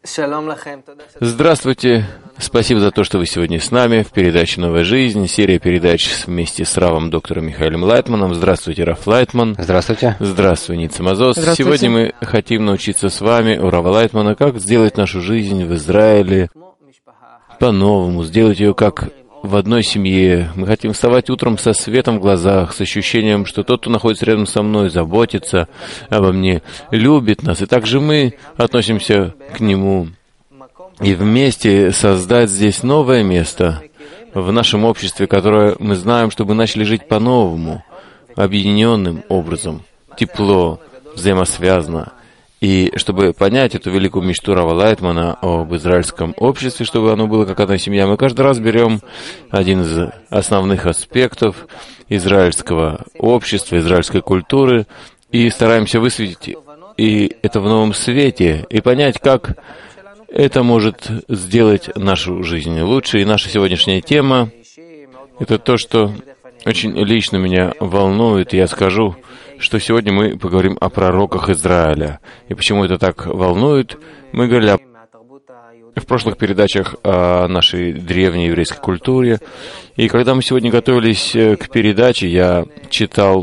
Здравствуйте. Спасибо за то, что вы сегодня с нами в передаче «Новая жизнь», серия передач вместе с Равом доктором Михаилом Лайтманом. Здравствуйте, Рав Лайтман. Здравствуйте. Здравствуй, Ницца Мазос. Здравствуйте. Сегодня мы хотим научиться с вами у Рава Лайтмана, как сделать нашу жизнь в Израиле по-новому, сделать ее как в одной семье. Мы хотим вставать утром со светом в глазах, с ощущением, что тот, кто находится рядом со мной, заботится обо мне, любит нас. И также мы относимся к нему. И вместе создать здесь новое место в нашем обществе, которое мы знаем, чтобы начали жить по-новому, объединенным образом, тепло, взаимосвязано. И чтобы понять эту великую мечту Рава Лайтмана об израильском обществе, чтобы оно было как одна семья, мы каждый раз берем один из основных аспектов израильского общества, израильской культуры и стараемся высветить и это в новом свете, и понять, как это может сделать нашу жизнь лучше. И наша сегодняшняя тема — это то, что очень лично меня волнует. Я скажу, что сегодня мы поговорим о пророках Израиля. И почему это так волнует? Мы говорили в прошлых передачах о нашей древней еврейской культуре. И когда мы сегодня готовились к передаче, я читал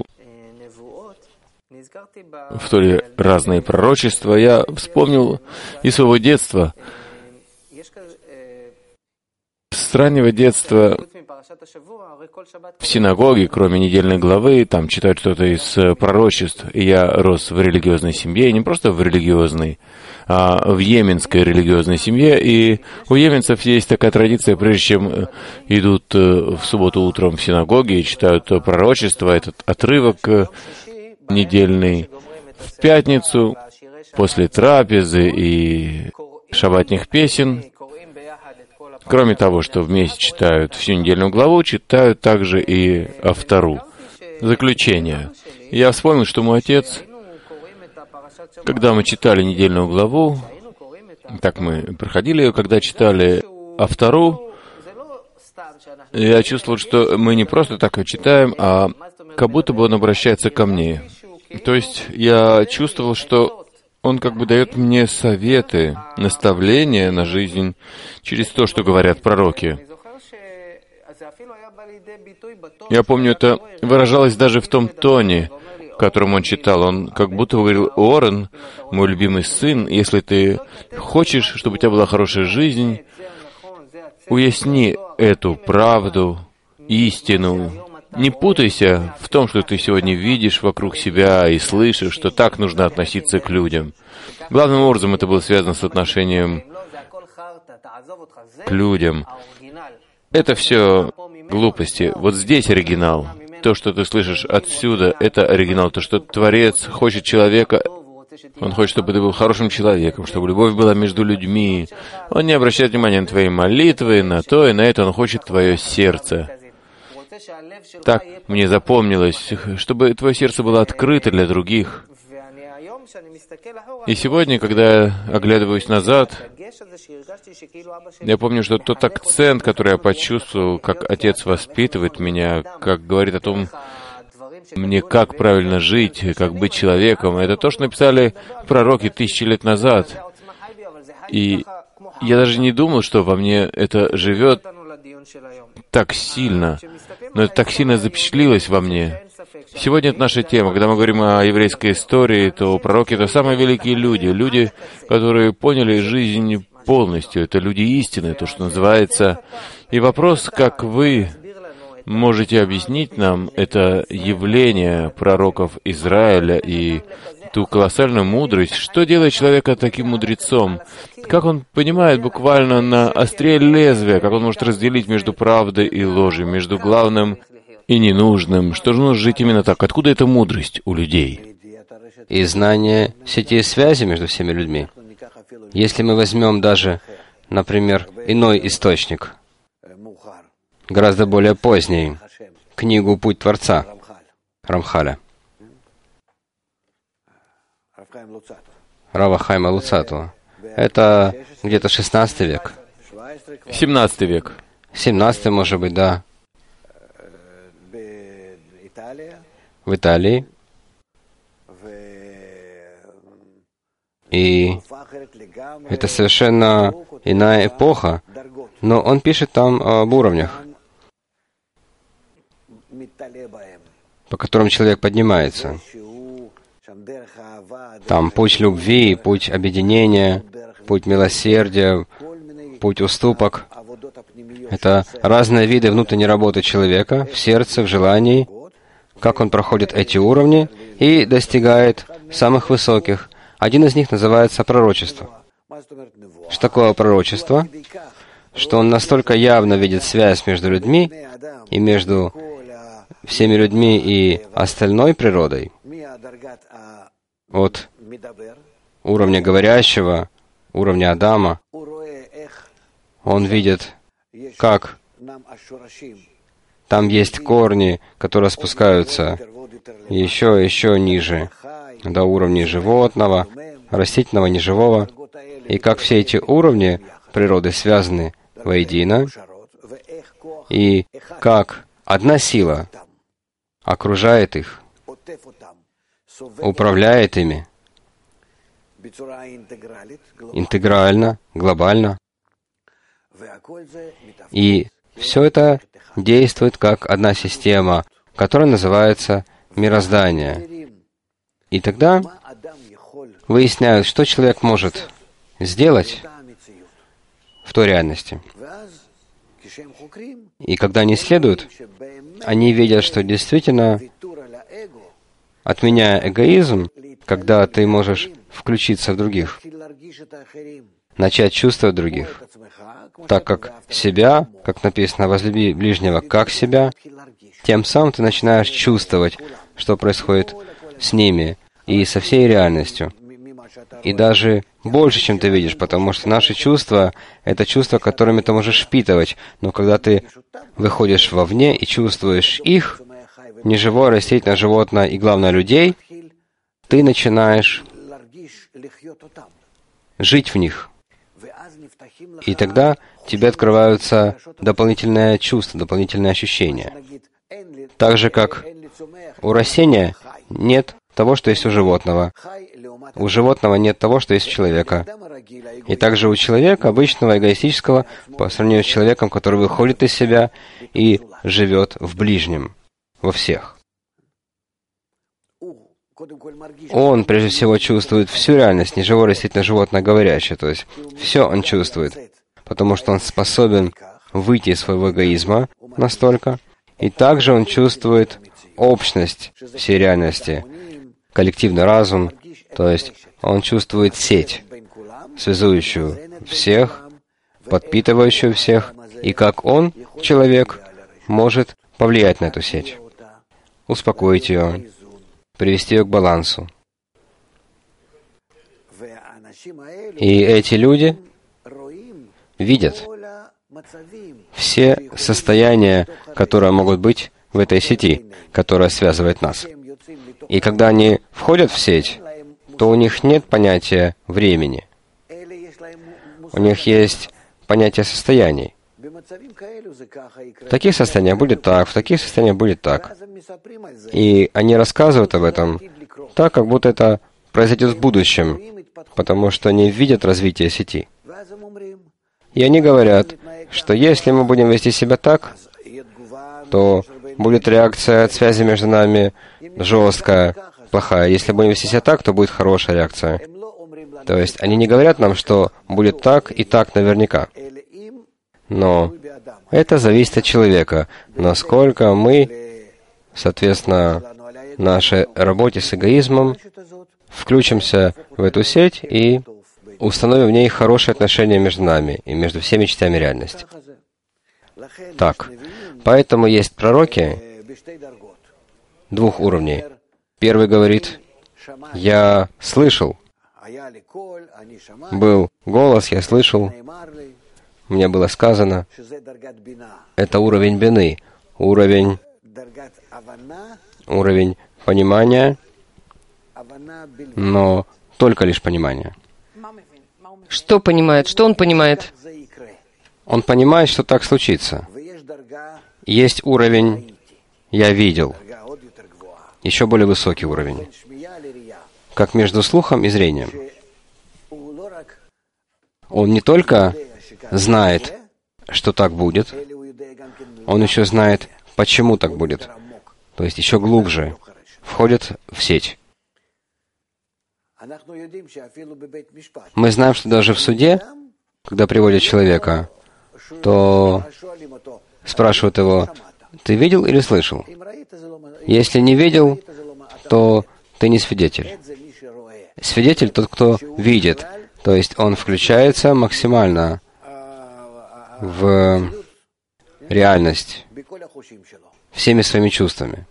в Торе разные пророчества. Я вспомнил из своего детства, с раннего детства в синагоге, кроме недельной главы, там читают что-то из пророчеств. И я рос в религиозной семье, и не просто в религиозной, а в йеменской религиозной семье. И у йеменцев есть такая традиция, прежде чем идут в субботу утром в синагоге и читают пророчество, этот отрывок недельный, в пятницу, после трапезы и шаббатных песен, кроме того, что вместе читают всю недельную главу, читают также и автору, заключение. Я вспомнил, что мой отец, когда мы читали недельную главу, так мы проходили ее, когда читали автору, я чувствовал, что мы не просто так ее читаем, а как будто бы он обращается ко мне. То есть я чувствовал, что он как бы дает мне советы, наставления на жизнь через то, что говорят пророки. Я помню, это выражалось даже в том тоне, в котором он читал. Он как будто говорил: «Орен, мой любимый сын, если ты хочешь, чтобы у тебя была хорошая жизнь, уясни эту правду, истину. Не путайся в том, что ты сегодня видишь вокруг себя и слышишь, что так нужно относиться к людям». Главным образом это было связано с отношением к людям. Это все глупости. Вот здесь оригинал. То, что ты слышишь отсюда, это оригинал. То, что Творец хочет человека, Он хочет, чтобы ты был хорошим человеком, чтобы любовь была между людьми. Он не обращает внимания на твои молитвы, на то и на это. Он хочет твое сердце. Так мне запомнилось, чтобы твое сердце было открыто для других. И сегодня, когда я оглядываюсь назад, я помню, что тот акцент, который я почувствовал, как отец воспитывает меня, как говорит о том, мне как правильно жить, как быть человеком, это то, что написали пророки 1000 лет назад. И я даже не думал, что во мне это живет так сильно, но это так сильно запечатлилось во мне. Сегодня это наша тема. Когда мы говорим о еврейской истории, то пророки — это самые великие люди, люди, которые поняли жизнь полностью. Это люди истины, то, что называется. И вопрос, как вы можете объяснить нам это явление пророков Израиля и ту колоссальную мудрость, что делает человека таким мудрецом, как он понимает буквально на острие лезвия, как он может разделить между правдой и ложью, между главным и ненужным, что же нужно жить именно так. Откуда эта мудрость у людей? И знание сети связи между всеми людьми. Если мы возьмем даже, например, иной источник, гораздо более поздний, книгу «Путь Творца» Рамхаля, Рава Хайма Луцату. Это где-то 16 век. 17 век. 17, может быть, да. В Италии. И это совершенно иная эпоха, но он пишет там об уровнях, по которым человек поднимается. Там путь любви, путь объединения, путь милосердия, путь уступок. Это разные виды внутренней работы человека в сердце, в желании, как он проходит эти уровни и достигает самых высоких. Один из них называется пророчество. Что такое пророчество? Что он настолько явно видит связь между людьми и между всеми людьми и остальной природой, от уровня говорящего, уровня Адама, он видит, как там есть корни, которые спускаются еще ниже, до уровня животного, растительного, неживого, и как все эти уровни природы связаны воедино, и как одна сила окружает их, управляет ими интегрально, глобально. И все это действует как одна система, которая называется мироздание. И тогда выясняют, что человек может сделать в той реальности. И когда они исследуют, они видят, что действительно, отменяя эгоизм, когда ты можешь включиться в других, начать чувствовать других, так как себя, как написано, возлюби ближнего как себя, тем самым ты начинаешь чувствовать, что происходит с ними и со всей реальностью. И даже больше, чем ты видишь, потому что наши чувства — это чувства, которыми ты можешь впитывать. Но когда ты выходишь вовне и чувствуешь их, неживое, растительное, животное и, главное, людей, ты начинаешь жить в них. И тогда тебе открываются дополнительные чувства, дополнительные ощущения. Так же, как у растения нет того, что есть у животного. У животного нет того, что есть у человека. И также у человека, обычного, эгоистического, по сравнению с человеком, который выходит из себя и живет в ближнем, во всех. Он, прежде всего, чувствует всю реальность, неживое, растительное, животное, говорящее. То есть все он чувствует, потому что он способен выйти из своего эгоизма настолько. И также он чувствует общность всей реальности, коллективный разум, то есть он чувствует сеть, связующую всех, подпитывающую всех, и как он, человек, может повлиять на эту сеть, успокоить ее, привести ее к балансу. И эти люди видят все состояния, которые могут быть в этой сети, которая связывает нас. И когда они входят в сеть, то у них нет понятия времени. У них есть понятие состояний. В таких состояниях будет так, в таких состояниях будет так. И они рассказывают об этом так, как будто это произойдет в будущем, потому что они видят развитие сети. И они говорят, что если мы будем вести себя так, то будет реакция от связи между нами жесткая, плохая. Если будем вести себя так, то будет хорошая реакция. То есть они не говорят нам, что будет так и так наверняка. Но это зависит от человека, насколько мы, соответственно, в нашей работе с эгоизмом включимся в эту сеть и установим в ней хорошие отношения между нами и между всеми частями реальности. Так, поэтому есть пророки двух уровней. Первый говорит: «Я слышал, был голос, я слышал, мне было сказано». Это уровень бины, уровень понимания, но только лишь понимания. Что понимает? Что он понимает? Он понимает, что так случится. Есть уровень «я видел», еще более высокий уровень, как между слухом и зрением. он не только знает, что так будет, он еще знает, почему так будет. То есть еще глубже входит в сеть. Мы знаем, что даже в суде, когда приводят человека, то спрашивают его: ты видел или слышал? Если не видел, то ты не свидетель. Свидетель тот, кто видит. То есть он включается максимально в реальность всеми своими чувствами.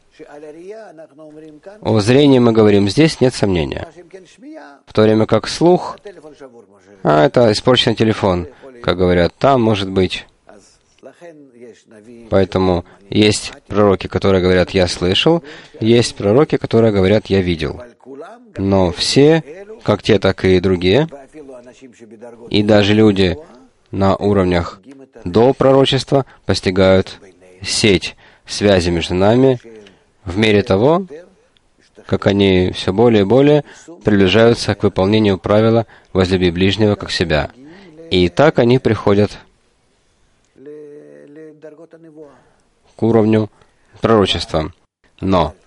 О зрении мы говорим, здесь нет сомнения. В то время как слух, это испорченный телефон, как говорят, там может быть. Поэтому есть пророки, которые говорят, я слышал, есть пророки, которые говорят, я видел. Но все, как те, так и другие, и даже люди на уровнях до пророчества постигают сеть связи между нами в мере того, как они все более и более приближаются к выполнению правила «возлюби ближнего как себя». И так они приходят к уровню пророчества. Но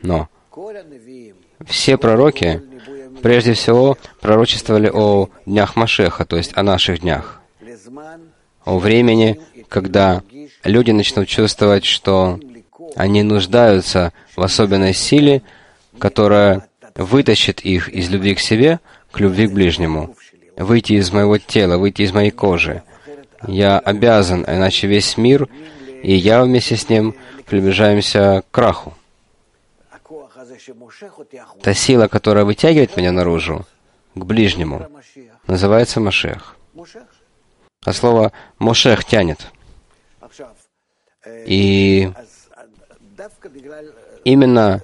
все пророки, прежде всего, пророчествовали о днях Машеха, то есть о наших днях, о времени, когда люди начнут чувствовать, что они нуждаются в особенной силе, которая вытащит их из любви к себе к любви к ближнему. Выйти из моего тела, выйти из моей кожи. Я обязан, иначе весь мир, и я вместе с ним приближаемся к краху. Та сила, которая вытягивает меня наружу, к ближнему, называется Машех. А слово «мошех» тянет. И именно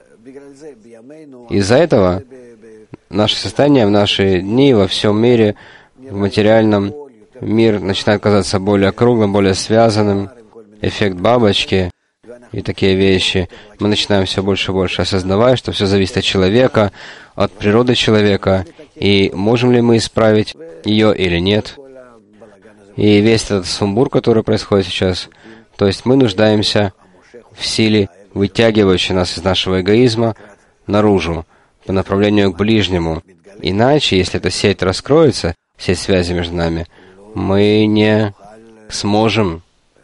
из-за этого наше состояние в наши дни, во всем мире, в материальном, мир начинает казаться более круглым, более связанным, эффект бабочки и такие вещи. Мы начинаем все больше и больше осознавать, что все зависит от человека, от природы человека, и можем ли мы исправить ее или нет. И весь этот сумбур, который происходит сейчас, то есть мы нуждаемся в силе, вытягивающей нас из нашего эгоизма наружу, по направлению к ближнему. Иначе, если эта сеть раскроется, сеть связи между нами, мы не сможем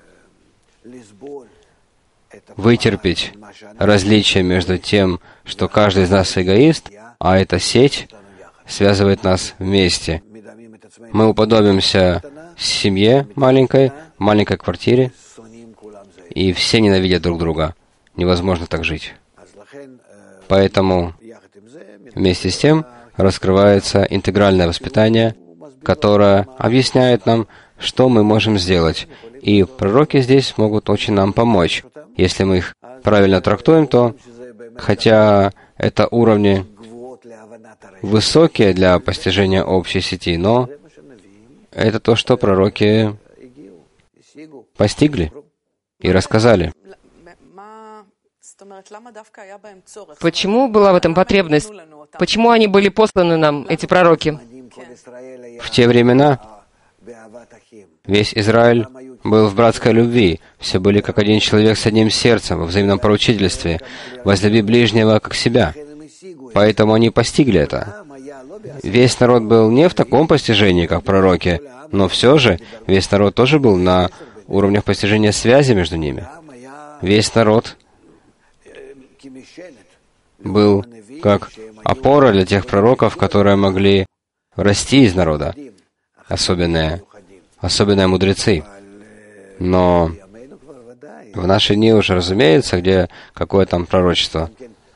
вытерпеть различие между тем, что каждый из нас эгоист, а эта сеть связывает нас вместе. Мы уподобимся семье маленькой, в маленькой квартире, и все ненавидят друг друга. Невозможно так жить. Поэтому вместе с тем раскрывается интегральное воспитание, которое объясняет нам, что мы можем сделать. И пророки здесь могут очень нам помочь. Если мы их правильно трактуем, то, хотя это уровни высокие для постижения общей сети, но это то, что пророки постигли и рассказали. Почему была в этом потребность? Почему они были посланы нам, эти пророки? В те времена весь Израиль был в братской любви. Все были как один человек с одним сердцем, во взаимном поручительстве. «Возлюби ближнего, как себя». Поэтому они постигли это. Весь народ был не в таком постижении, как пророки, но все же весь народ тоже был на уровнях постижения связи между ними. Весь народ был как опора для тех пророков, которые могли расти из народа, особенные мудрецы. Но в наши дни уже, разумеется, где какое там пророчество.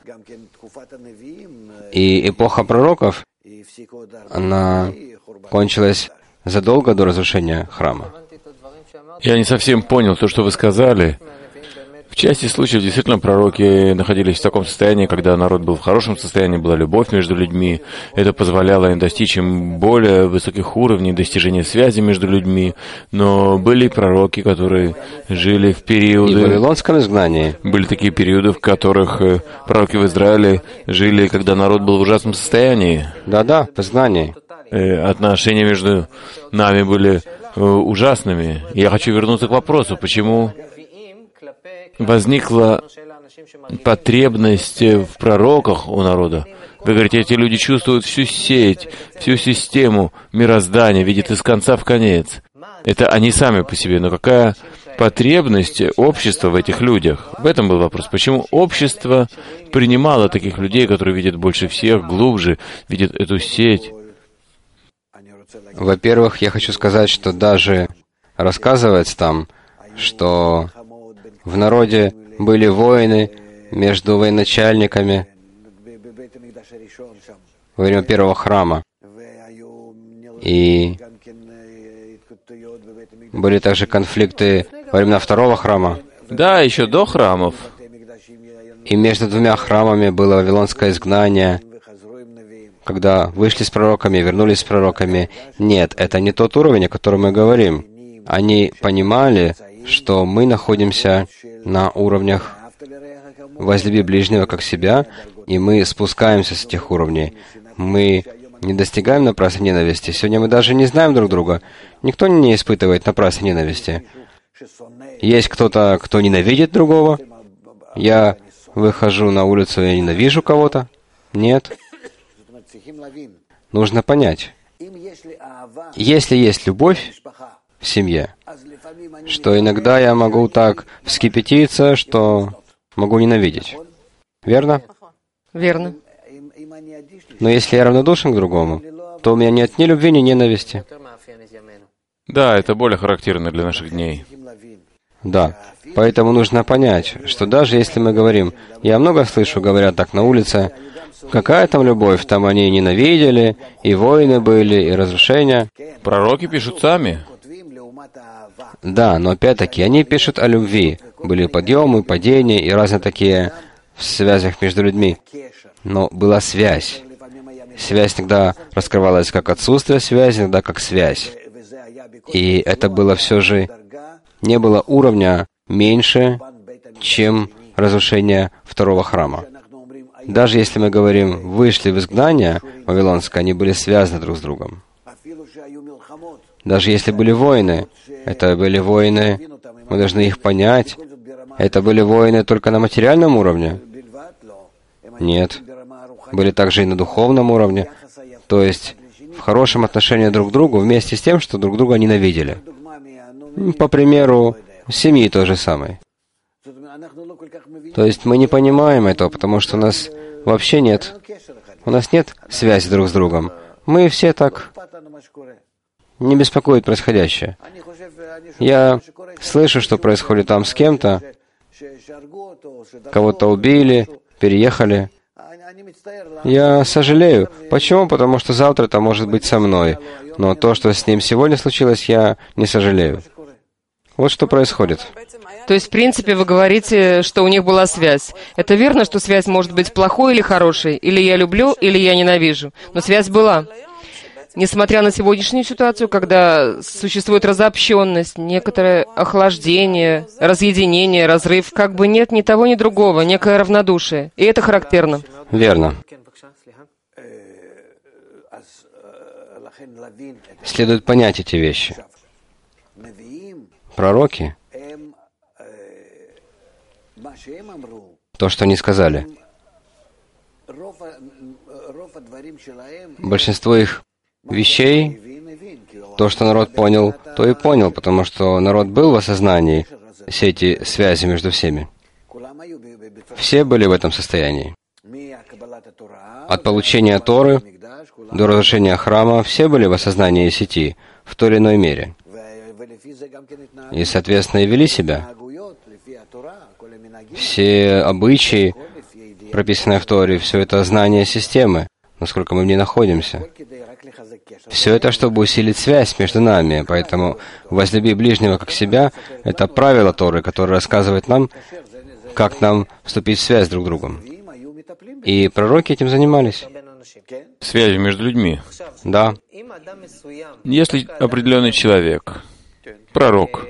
И эпоха пророков, она кончилась задолго до разрушения храма. Я не совсем понял то, что вы сказали. В части случаев действительно пророки находились в таком состоянии, когда народ был в хорошем состоянии, была любовь между людьми. Это позволяло им достичь им более высоких уровней достижения связи между людьми. Но были пророки, которые жили в периоды... И в вавилонском изгнании. Были такие периоды, в которых пророки в Израиле жили, когда народ был в ужасном состоянии. Да-да, в изгнании. Отношения между нами были ужасными. Я хочу вернуться к вопросу, почему возникла потребность в пророках у народа. Вы говорите, эти люди чувствуют всю сеть, всю систему мироздания, видят из конца в конец. Это они сами по себе, но какая потребность общества в этих людях? В этом был вопрос. Почему общество принимало таких людей, которые видят больше всех, глубже, видят эту сеть? Во-первых, я хочу сказать, что даже рассказывается там, что в народе были войны между военачальниками во время первого храма. И были также конфликты во времена второго храма. Да, еще до храмов. И между двумя храмами было вавилонское изгнание, когда вышли с пророками, вернулись с пророками. Нет, это не тот уровень, о котором мы говорим. Они понимали, что мы находимся на уровнях «возлюби ближнего как себя», и мы спускаемся с этих уровней. Мы не достигаем напрасной ненависти. Сегодня мы даже не знаем друг друга. Никто не испытывает напрасной ненависти. Есть кто-то, кто ненавидит другого. Я выхожу на улицу и ненавижу кого-то. Нет. Нужно понять, если есть любовь в семье, что иногда я могу так вскипятиться, что могу ненавидеть. Верно? Верно. Но если я равнодушен к другому, то у меня нет ни любви, ни ненависти. Да, это более характерно для наших дней. Да. Поэтому нужно понять, что даже если мы говорим, я много слышу, говорят так на улице, какая там любовь, там они ненавидели, и войны были, и разрушения. Пророки пишут сами. Да, но опять-таки, они пишут о любви. Были подъемы, падения и разные такие в связях между людьми. Но была связь. Связь иногда раскрывалась как отсутствие связи, иногда как связь. И это было все же... Не было уровня меньше, чем разрушение второго храма. Даже если мы говорим, вышли в изгнание вавилонское, они были связаны друг с другом. Даже если были войны, это были войны, мы должны их понять, это были войны только на материальном уровне? Нет. Были также и на духовном уровне, то есть в хорошем отношении друг к другу, вместе с тем, что друг друга ненавидели. По примеру, семьи то же самое. То есть мы не понимаем этого, потому что у нас вообще нет. У нас нет связи друг с другом. Мы все так не беспокоит происходящее. Я слышу, что происходит там с кем-то, кого-то убили, переехали. Я сожалею. Почему? Потому что завтра это может быть со мной. Но то, что с ним сегодня случилось, я не сожалею. Вот что происходит. То есть, в принципе, вы говорите, что у них была связь. Это верно, что связь может быть плохой или хорошей? Или я люблю, или я ненавижу. Но связь была. Несмотря на сегодняшнюю ситуацию, когда существует разобщенность, некоторое охлаждение, разъединение, разрыв, как бы нет ни того, ни другого, некое равнодушие. И это характерно. Верно. Следует понять эти вещи. Пророки, то, что они сказали, большинство их вещей, то, что народ понял, то и понял, потому что народ был в осознании сети связи между всеми. Все были в этом состоянии. От получения Торы до разрушения храма все были в осознании сети в той или иной мере. И, соответственно, и вели себя. Все обычаи, прописанные в Торе, все это знание системы, насколько мы в ней находимся. Все это, чтобы усилить связь между нами. Поэтому «возлюби ближнего как себя» — это правило Торы, которое рассказывает нам, как нам вступить в связь друг с другом. И пророки этим занимались. Связью между людьми. Да. Если определенный человек, пророк,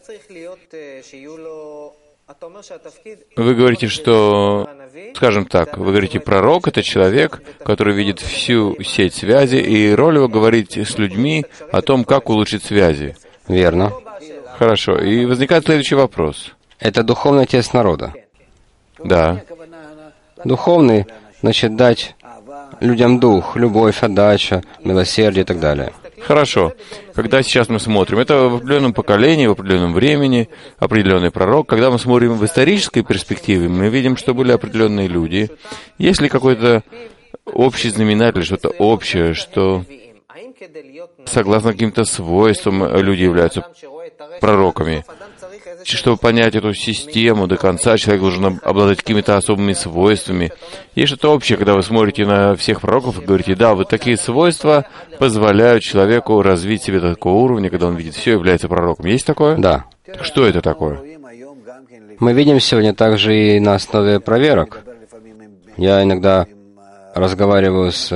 вы говорите, что, скажем так, вы говорите, пророк — это человек, который видит всю сеть связи, и роль его говорить с людьми о том, как улучшить связи. Верно. Хорошо. И возникает следующий вопрос. Это духовный отец народа. Да. Духовный, значит, дать людям дух, любовь, отдача, милосердие и так далее. Хорошо. Когда сейчас мы смотрим, это в определенном поколении, в определенном времени, определенный пророк. Когда мы смотрим в исторической перспективе, мы видим, что были определенные люди. Есть ли какой-то общий знаменатель, что-то общее, что согласно каким-то свойствам люди являются пророками? Чтобы понять эту систему до конца, человек должен обладать какими-то особыми свойствами. Есть что-то общее, когда вы смотрите на всех пророков и говорите, да, вот такие свойства позволяют человеку развить себе до такого уровня, когда он видит все, является пророком. Есть такое? Да. Что это такое? Мы видим сегодня также и на основе проверок. Я иногда разговариваю с,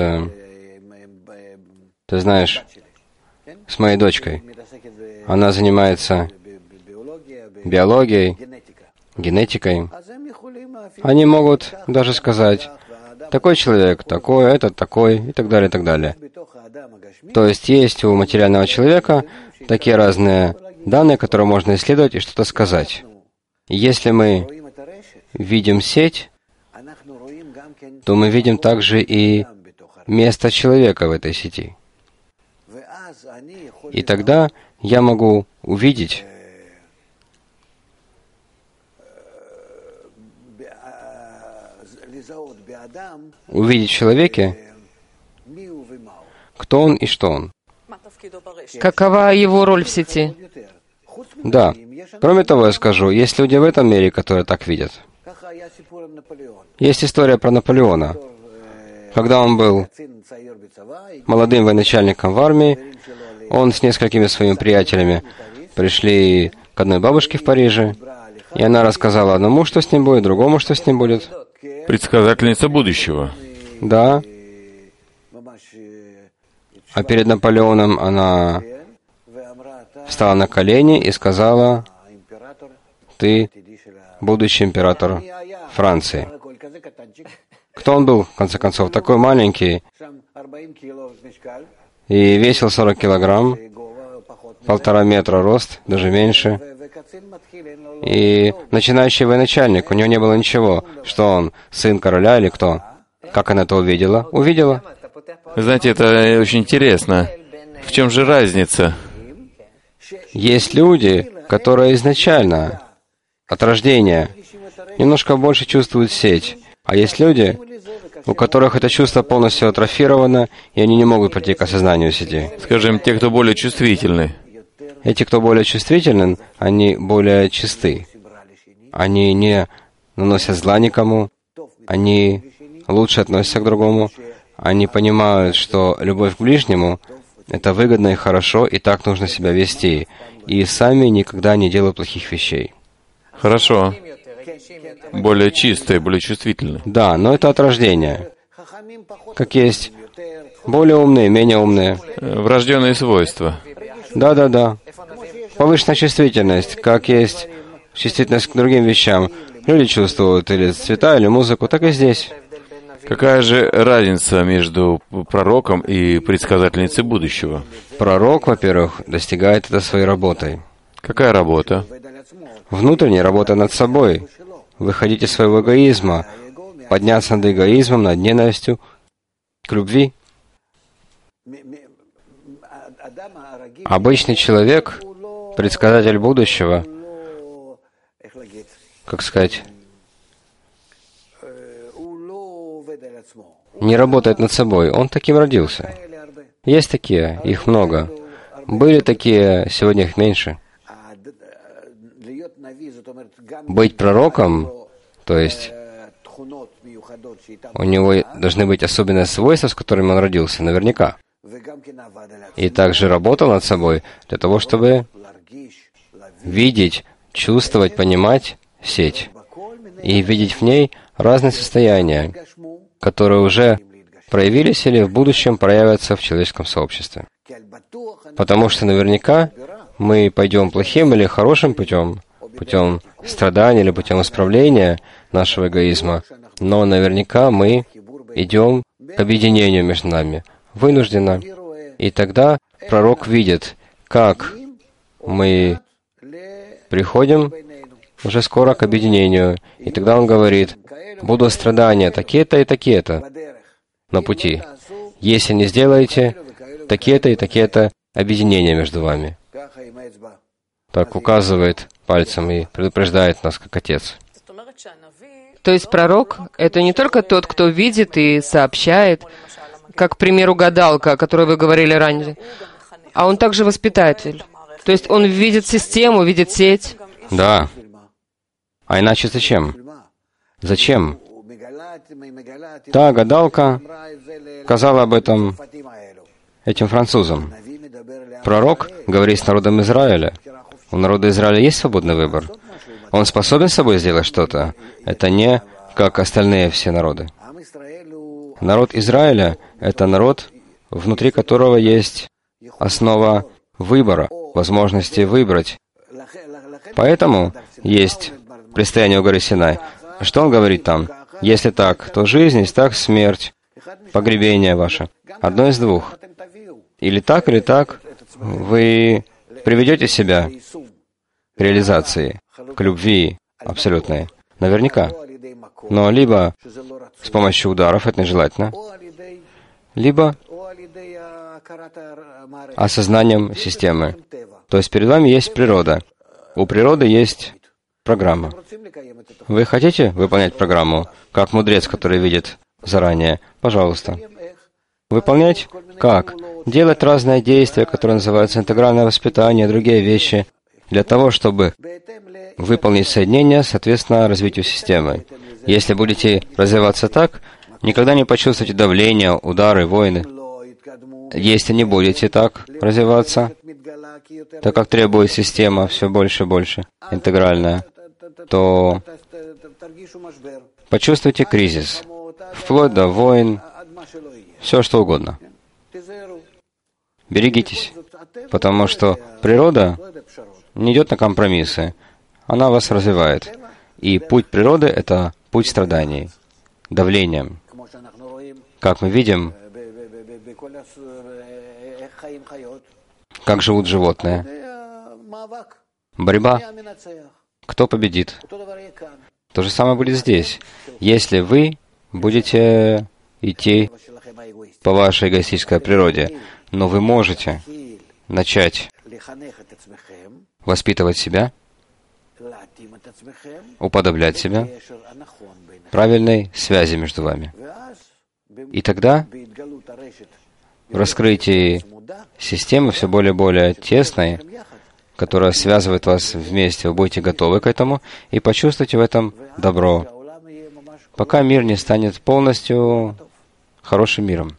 ты знаешь, с моей дочкой. Она занимается биологией, генетикой. Они могут даже сказать, такой человек, такой, этот такой, и так далее, и так далее. То есть у материального человека такие разные данные, которые можно исследовать и что-то сказать. Если мы видим сеть, то мы видим также и место человека в этой сети. И тогда я могу увидеть в человеке, кто он и что он. Какова его роль в сети? Да. Кроме того, я скажу, есть люди в этом мире, которые так видят. Есть история про Наполеона. Когда он был молодым военачальником в армии, он с несколькими своими приятелями пришли к одной бабушке в Париже, и она рассказала одному, что с ним будет, другому, что с ним будет. Предсказательница будущего. Да. А перед Наполеоном она встала на колени и сказала, ты будущий император Франции. Кто он был, в конце концов? Такой маленький и весил 40 килограмм, 1,5 метра рост, даже меньше. И начинающий военачальник, у него не было ничего, что он сын короля или кто. Как она это увидела? Увидела. Вы знаете, это очень интересно. В чем же разница? Есть люди, которые изначально, от рождения, немножко больше чувствуют сеть. А есть люди, у которых это чувство полностью атрофировано, и они не могут прийти к осознанию сети. Скажем, те, кто более чувствительны. Эти, кто более чувствителен, они более чисты. Они не наносят зла никому, они лучше относятся к другому, они понимают, что любовь к ближнему — это выгодно и хорошо, и так нужно себя вести, и сами никогда не делают плохих вещей. Хорошо. Более чистые, более чувствительные. Да, но это от рождения. Как есть более умные, менее умные. Врожденные свойства. Да. Повышенная чувствительность, как есть чувствительность к другим вещам. Люди чувствуют или цвета, или музыку, так и здесь. Какая же разница между пророком и предсказательницей будущего? Пророк, во-первых, достигает это своей работой. Какая работа? Внутренняя работа над собой. Выходить из своего эгоизма, подняться над эгоизмом, над ненавистью к любви. Обычный человек, предсказатель будущего, как сказать, не работает над собой. Он таким родился. Есть такие, их много. Были такие, сегодня их меньше. Быть пророком, то есть у него должны быть особенные свойства, с которыми он родился, наверняка. И также работал над собой для того, чтобы видеть, чувствовать, понимать сеть. и видеть в ней разные состояния, которые уже проявились или в будущем проявятся в человеческом сообществе. Потому что наверняка мы пойдем плохим или хорошим путем, путем страдания или путем исправления нашего эгоизма, но наверняка мы идем к объединению между нами, вынужденно. И тогда пророк видит, как мы приходим уже скоро к объединению. И тогда он говорит: будут страдания такие-то и такие-то на пути. Если не сделаете такие-то и такие-то объединения между вами. Так указывает пальцем и предупреждает нас, как отец. То есть пророк — это не только тот, кто видит и сообщает, как, к примеру, гадалка, о которой вы говорили ранее, а он также воспитатель. То есть он видит систему, видит сеть. Да. А иначе зачем? Зачем? Та гадалка сказала об этом этим французам. Пророк говорит с народом Израиля. У народа Израиля есть свободный выбор. Он способен с собой сделать что-то. Это не как остальные все народы. Народ Израиля — это народ, внутри которого есть основа выбора, возможности выбрать. Поэтому есть предстояние у горы Синай. Что он говорит там? Если так, то жизнь, если так, смерть, погребение ваше. Одно из двух. Или так, вы приведете себя к реализации, к любви абсолютной. Наверняка. Но либо с помощью ударов, это нежелательно, либо осознанием системы. То есть перед вами есть природа. У природы есть программа. Вы хотите выполнять программу, как мудрец, который видит заранее? Пожалуйста. Выполнять? Как? Делать разные действия, которые называются интегральное воспитание, другие вещи, для того, чтобы выполнить соединение, соответственно, развитию системы. Если будете развиваться так, никогда не почувствуете давление, удары, войны. Если не будете так развиваться, так как требует система все больше и больше, интегральная, то почувствуйте кризис, вплоть до войн, все что угодно. Берегитесь, потому что природа не идет на компромиссы, она вас развивает. И путь природы — это путь страданий, давлением. Как мы видим, как живут животные. Борьба. Кто победит? То же самое будет здесь. Если вы будете идти по вашей эгоистической природе, но вы можете начать воспитывать себя, уподоблять себя правильной связи между вами. И тогда в раскрытии системы все более и более тесной, которая связывает вас вместе, вы будете готовы к этому и почувствуете в этом добро, пока мир не станет полностью хорошим миром.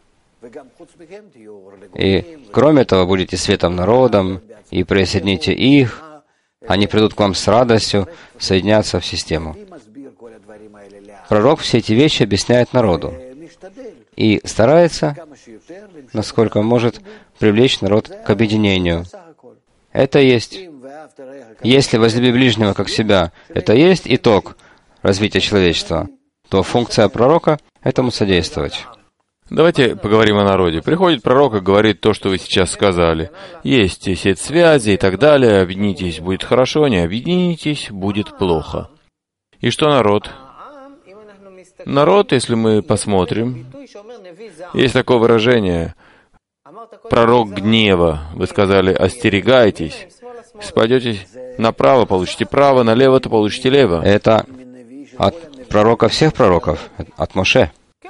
И кроме этого, будете светом народам, и присоедините их, они придут к вам с радостью, соединятся в систему. Пророк все эти вещи объясняет народу и старается, насколько может, привлечь народ к объединению. Это есть. Если возлюби ближнего как себя, это есть итог развития человечества, то функция пророка — этому содействовать. Давайте поговорим о народе. Приходит пророк и говорит то, что вы сейчас сказали. Есть сеть связи и так далее. Объединитесь, будет хорошо, не объединитесь, будет плохо. И что народ? Народ, если мы посмотрим, есть такое выражение «пророк гнева». Вы сказали «остерегайтесь». Если пойдете направо, получите право, налево-то получите лево. Это от пророка всех пророков, от Моше.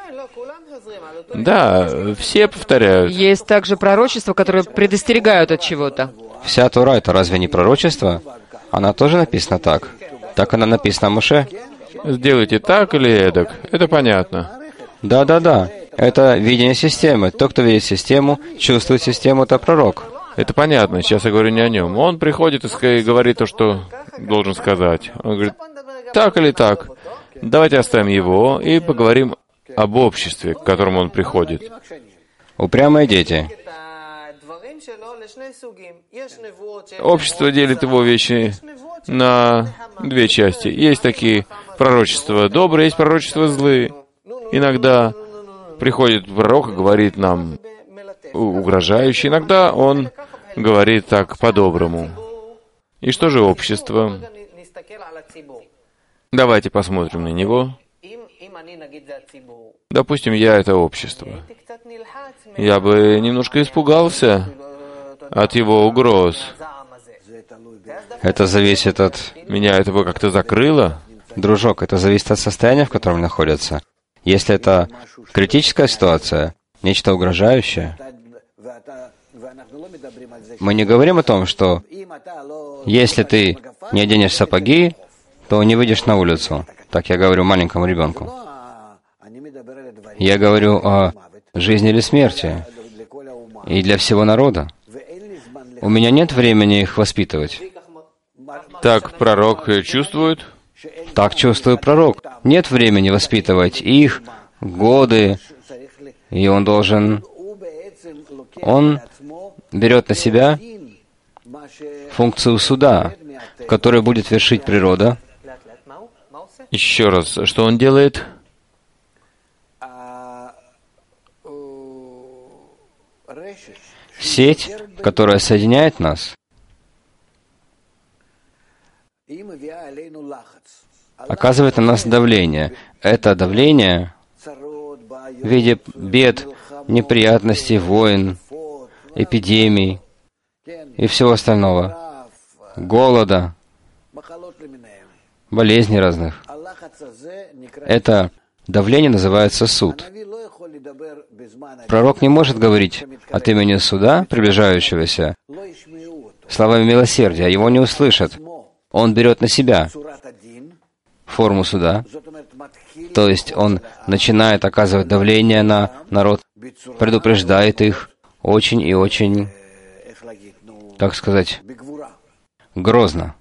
Да, все повторяют. Есть также пророчества, которые предостерегают от чего-то. Вся Тора — это разве не пророчество? Она тоже написана так. Так она написана Моше. Сделайте так или эдак. Это понятно. Да. Это видение системы. Тот, кто видит систему, чувствует систему, это пророк. Это понятно. Сейчас я говорю не о нем. Он приходит и говорит то, что должен сказать. Он говорит, так или так. Давайте оставим его и поговорим об обществе, к которому он приходит. Упрямые дети. Общество делит его вещи на две части. Есть такие пророчества добрые, есть пророчества злые. Иногда приходит пророк и говорит нам угрожающе, иногда он говорит так по-доброму. И что же общество? Давайте посмотрим на него. Допустим, я это общество. Я бы немножко испугался от его угроз. Это зависит от... Меня это бы как-то закрыло. Дружок, это зависит от состояния, в котором находится. Если это критическая ситуация, нечто угрожающее, мы не говорим о том, что если ты не оденешь сапоги, то не выйдешь на улицу. Так я говорю маленькому ребенку. Я говорю о жизни или смерти, и для всего народа. У меня нет времени их воспитывать. Так пророк чувствует? Так чувствует пророк. Нет времени воспитывать их годы, и он берет на себя функцию суда, которую будет вершить природа. Еще раз, что он делает? Сеть, которая соединяет нас, оказывает на нас давление. Это давление в виде бед, неприятностей, войн, эпидемий и всего остального, голода, болезней разных. Это давление называется суд. Пророк не может говорить от имени суда, приближающегося, словами милосердия, его не услышат. Он берет на себя форму суда, то есть он начинает оказывать давление на народ, предупреждает их очень и очень, так сказать, грозно,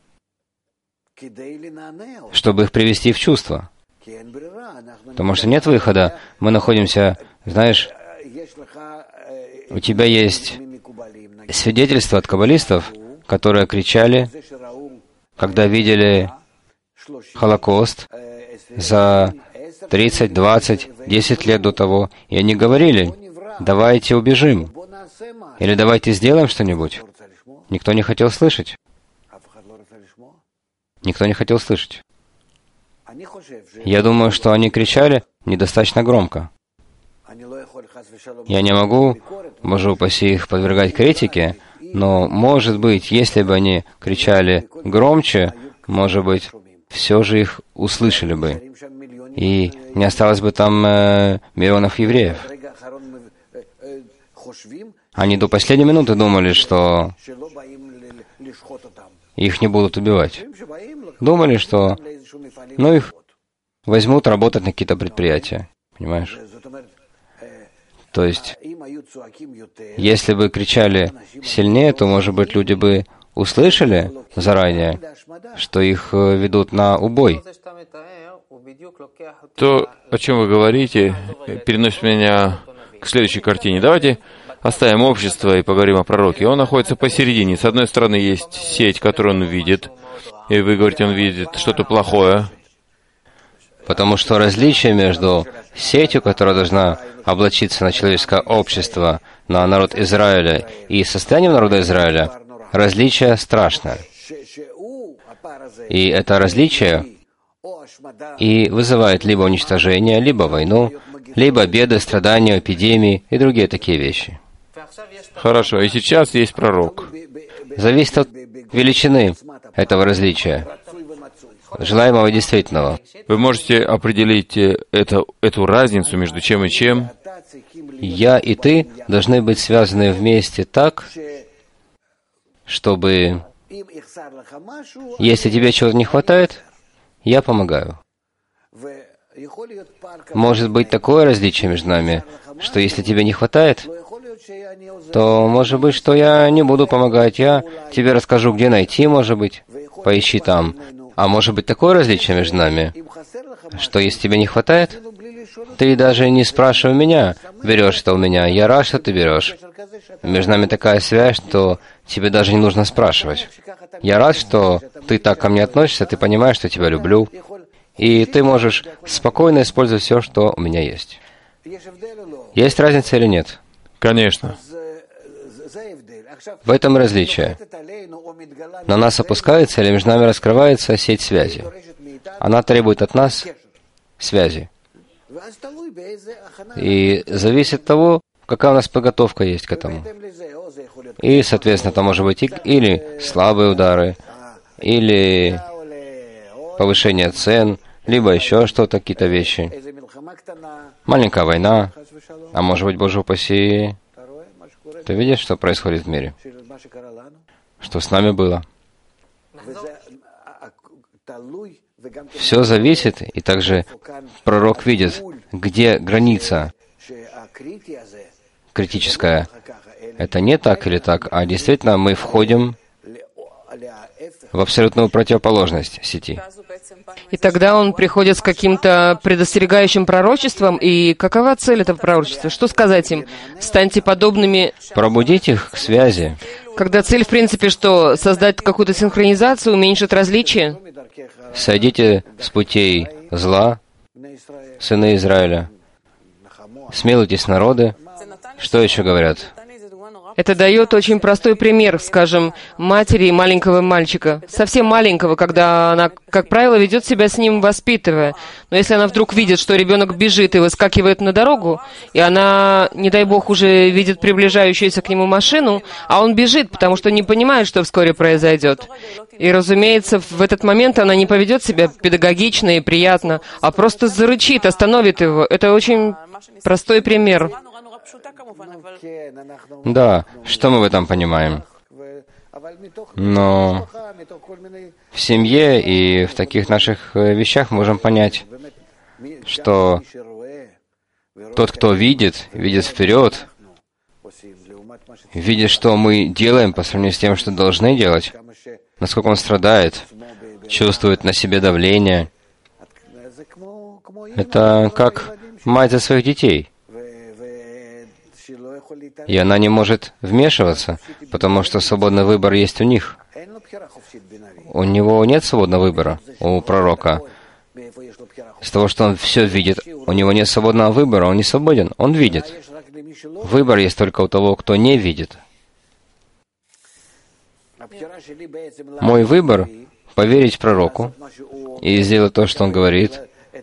чтобы их привести в чувство. Потому что нет выхода. Мы находимся, знаешь, у тебя есть свидетельства от каббалистов, которые кричали, когда видели Холокост за 30, 20, 10 лет до того, и они говорили: давайте убежим, или давайте сделаем что-нибудь. Никто не хотел слышать. Никто не хотел слышать. Я думаю, что они кричали недостаточно громко. Я не могу, Боже упаси, их подвергать критике, но, может быть, если бы они кричали громче, может быть, все же их услышали бы, и не осталось бы там миллионов евреев. Они до последней минуты думали, что их не будут убивать. Думали, что их возьмут работать на какие-то предприятия. Понимаешь? То есть, если бы кричали сильнее, то, может быть, люди бы услышали заранее, что их ведут на убой. То, о чем вы говорите, переносит меня к следующей картине. Давайте оставим общество и поговорим о пророке. Он находится посередине. С одной стороны, есть сеть, которую он видит, и вы говорите, он видит что-то плохое. Потому что различие между сетью, которая должна облачиться на человеческое общество, на народ Израиля, и состоянием народа Израиля, различие страшное. И это различие и вызывает либо уничтожение, либо войну, либо беды, страдания, эпидемии и другие такие вещи. Хорошо, и сейчас есть пророк. Зависит от величины этого различия, желаемого и действительного. Вы можете определить эту разницу между чем и чем? Я и ты должны быть связаны вместе так, чтобы, если тебе чего-то не хватает, я помогаю. Может быть такое различие между нами, что если тебе не хватает, то может быть, что я не буду помогать, я тебе расскажу, где найти, может быть, поищи там. А может быть такое различие между нами, что если тебе не хватает, ты даже не спрашивая меня, берешь что у меня. Я рад, что ты берешь. Между нами такая связь, что тебе даже не нужно спрашивать. Я рад, что ты так ко мне относишься, ты понимаешь, что я тебя люблю, и ты можешь спокойно использовать все, что у меня есть. Есть разница или нет? Конечно. В этом различие. На нас опускается или между нами раскрывается сеть связи. Она требует от нас связи. И зависит от того, какая у нас подготовка есть к этому. И, соответственно, там может быть или слабые удары, или повышение цен, либо еще что-то, какие-то вещи. Маленькая война, а может быть, Боже упаси, ты видишь, что происходит в мире? Что с нами было? Все зависит, и также пророк видит, где граница критическая. Это не так или так, а действительно мы входим в абсолютную противоположность сети. И тогда он приходит с каким-то предостерегающим пророчеством, и какова цель этого пророчества? Что сказать им? Станьте подобными... Пробудить их к связи. Когда цель, в принципе, что? Создать какую-то синхронизацию, уменьшить различия? Сойдите с путей зла, сыны Израиля. Смилуйтесь, народы. Что еще говорят? Это дает очень простой пример, скажем, матери маленького мальчика, совсем маленького, когда она, как правило, ведет себя с ним, воспитывая. Но если она вдруг видит, что ребенок бежит и выскакивает на дорогу, и она, не дай бог, уже видит приближающуюся к нему машину, а он бежит, потому что не понимает, что вскоре произойдет. И, разумеется, в этот момент она не поведет себя педагогично и приятно, а просто зарычит, остановит его. Это очень простой пример. Да, что мы в этом понимаем? Но в семье и в таких наших вещах можем понять, что тот, кто видит вперед, видит, что мы делаем по сравнению с тем, что должны делать, насколько он страдает, чувствует на себе давление. Это как мать за своих детей. И она не может вмешиваться, потому что свободный выбор есть у них. У него нет свободного выбора, у пророка. Из того, что он все видит, у него нет свободного выбора, он не свободен, он видит. Выбор есть только у того, кто не видит. Мой выбор — поверить пророку и сделать то, что он говорит,